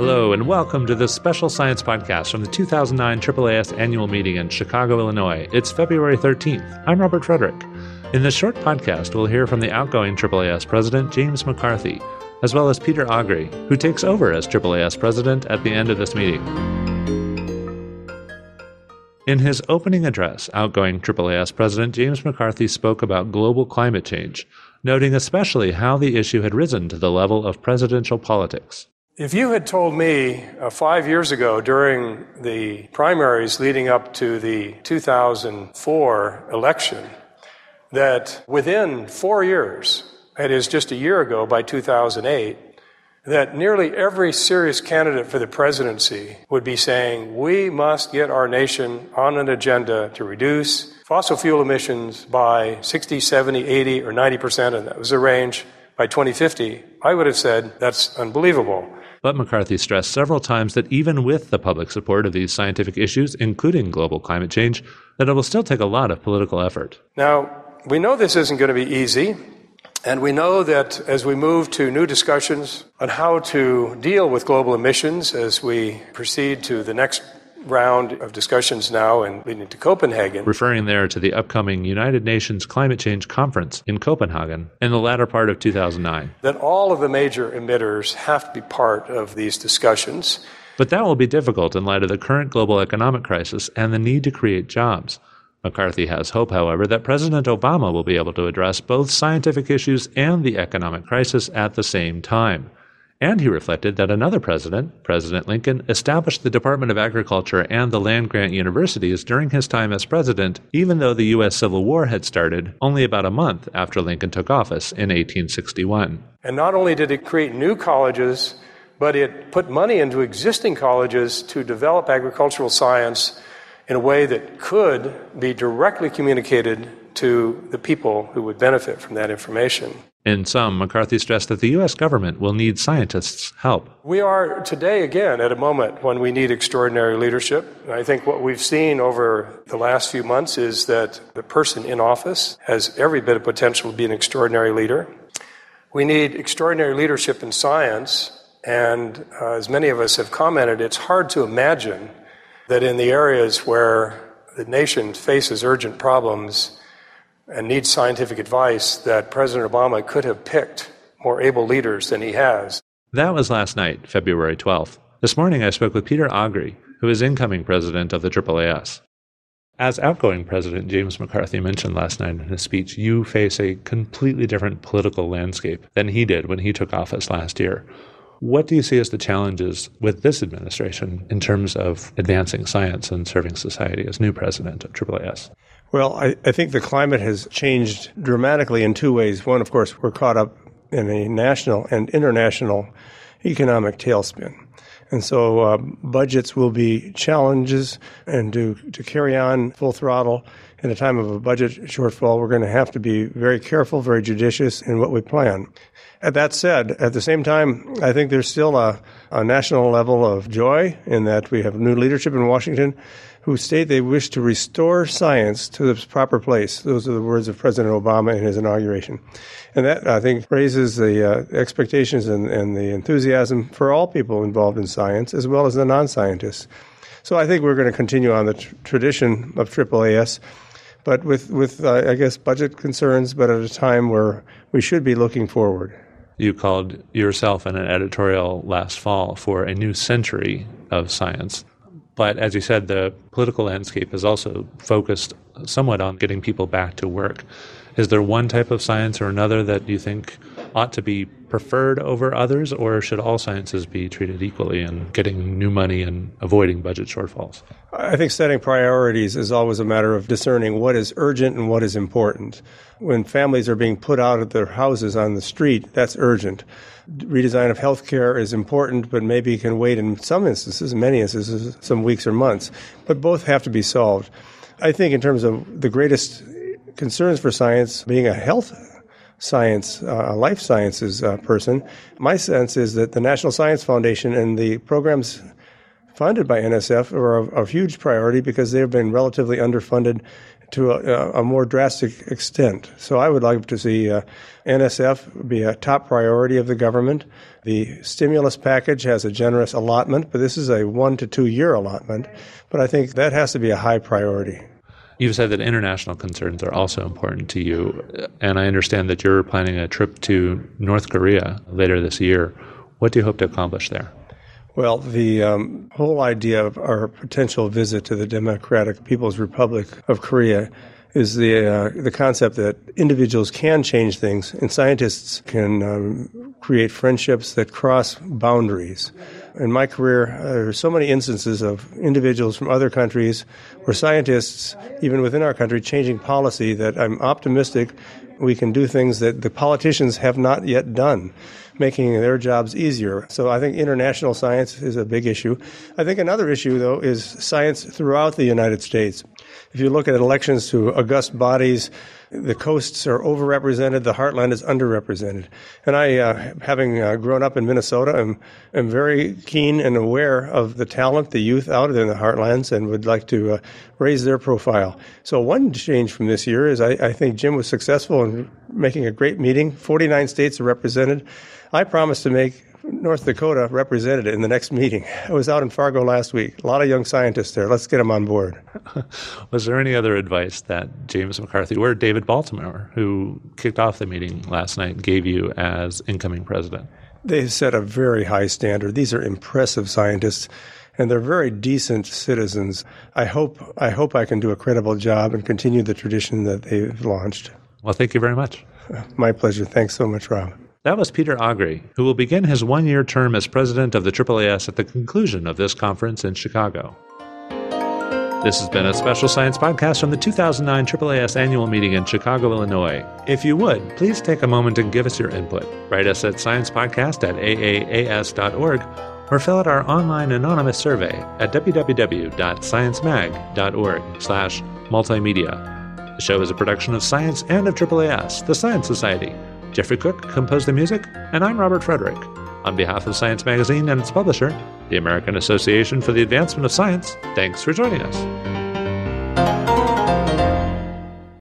Hello, and welcome to this special science podcast from the 2009 AAAS annual meeting in Chicago, Illinois. It's February 13th. I'm Robert Frederick. In this short podcast, we'll hear from the outgoing AAAS president, James McCarthy, as well as Peter Agre, who takes over as AAAS president at the end of this meeting. In his opening address, outgoing AAAS president James McCarthy spoke about global climate change, noting especially how the issue had risen to the level of presidential politics. If you had told me 5 years ago during the primaries leading up to the 2004 election that within 4 years, that is just a year ago by 2008, that nearly every serious candidate for the presidency would be saying, we must get our nation on an agenda to reduce fossil fuel emissions by 60, 70, 80, or 90%, and that was the range, by 2050, I would have said that's unbelievable. But McCarthy stressed several times that even with the public support of these scientific issues, including global climate change, that it will still take a lot of political effort. Now, we know this isn't going to be easy, and we know that as we move to new discussions on how to deal with global emissions as we proceed to the next round of discussions now and leading to Copenhagen. Referring there to the upcoming United Nations Climate Change Conference in Copenhagen in the latter part of 2009. That all of the major emitters have to be part of these discussions. But that will be difficult in light of the current global economic crisis and the need to create jobs. McCarthy has hope, however, that President Obama will be able to address both scientific issues and the economic crisis at the same time. And he reflected that another president, President Lincoln, established the Department of Agriculture and the land-grant universities during his time as president, even though the U.S. Civil War had started only about a month after Lincoln took office in 1861. And not only did it create new colleges, but it put money into existing colleges to develop agricultural science in a way that could be directly communicated to the people who would benefit from that information. In sum, McCarthy stressed that the U.S. government will need scientists' help. We are today, again, at a moment when we need extraordinary leadership. And I think what we've seen over the last few months is that the person in office has every bit of potential to be an extraordinary leader. We need extraordinary leadership in science, and as many of us have commented, it's hard to imagine that in the areas where the nation faces urgent problems and needs scientific advice, that President Obama could have picked more able leaders than he has. That was last night, February 12th. This morning I spoke with Peter Agre, who is incoming president of the AAAS. As outgoing president, James McCarthy mentioned last night in his speech, you face a completely different political landscape than he did when he took office last year. What do you see as the challenges with this administration in terms of advancing science and serving society as new president of AAAS? Well, I think the climate has changed dramatically in two ways. One, of course, we're caught up in a national and international economic tailspin. And so budgets will be challenges, and to carry on full throttle in a time of a budget shortfall, we're going to have to be very careful, very judicious in what we plan. That said, at the same time, I think there's still a national level of joy in that we have new leadership in Washington who state they wish to restore science to its proper place. Those are the words of President Obama in his inauguration. And that, I think, raises the expectations and the enthusiasm for all people involved in science, as well as the non-scientists. So I think we're going to continue on the tradition of AAAS, but with I guess, budget concerns, but at a time where we should be looking forward. You called yourself in an editorial last fall for a new century of science. But as you said, the political landscape is also focused somewhat on getting people back to work. Is there one type of science or another that you think ought to be preferred over others, or should all sciences be treated equally in getting new money and avoiding budget shortfalls? I think setting priorities is always a matter of discerning what is urgent and what is important. When families are being put out of their houses on the street, that's urgent. Redesign of healthcare is important, but maybe can wait in some instances, many instances, some weeks or months. But both have to be solved. I think in terms of the greatest concerns for science, being a health science, a life sciences person, my sense is that the National Science Foundation and the programs funded by NSF are a huge priority because they have been relatively underfunded to a more drastic extent. So I would like to see NSF be a top priority of the government. The stimulus package has a generous allotment, but this is a 1 to 2 year allotment. But I think that has to be a high priority. You've said that international concerns are also important to you, and I understand that you're planning a trip to North Korea later this year. What do you hope to accomplish there? Well, the whole idea of our potential visit to the Democratic People's Republic of Korea is the concept that individuals can change things and scientists can create friendships that cross boundaries. In my career, there are so many instances of individuals from other countries or scientists, even within our country, changing policy that I'm optimistic we can do things that the politicians have not yet done, making their jobs easier. So I think international science is a big issue. I think another issue, though, is science throughout the United States. If you look at elections to august bodies, the coasts are overrepresented, the heartland is underrepresented. And I, having grown up in Minnesota, am very keen and aware of the talent, the youth out in the heartlands, and would like to raise their profile. So one change from this year is I think Jim was successful in making a great meeting. 49 states are represented. I promised to make North Dakota represented in the next meeting. I was out in Fargo last week. A lot of young scientists there. Let's get them on board. Was there any other advice that James McCarthy or David Baltimore, who kicked off the meeting last night, gave you as incoming president? They set a very high standard. These are impressive scientists, and they're very decent citizens. I hope I can do a credible job and continue the tradition that they've launched. Well, thank you very much. My pleasure. Thanks so much, Rob. That was Peter Agre, who will begin his one-year term as president of the AAAS at the conclusion of this conference in Chicago. This has been a special science podcast from the 2009 AAAS annual meeting in Chicago, Illinois. If you would, please take a moment and give us your input. Write us at sciencepodcast@aaas.org or fill out our online anonymous survey at www.sciencemag.org/multimedia. The show is a production of Science and of AAAS, the Science Society. Jeffrey Cook composed the music, and I'm Robert Frederick. On behalf of Science Magazine and its publisher, the American Association for the Advancement of Science, thanks for joining us.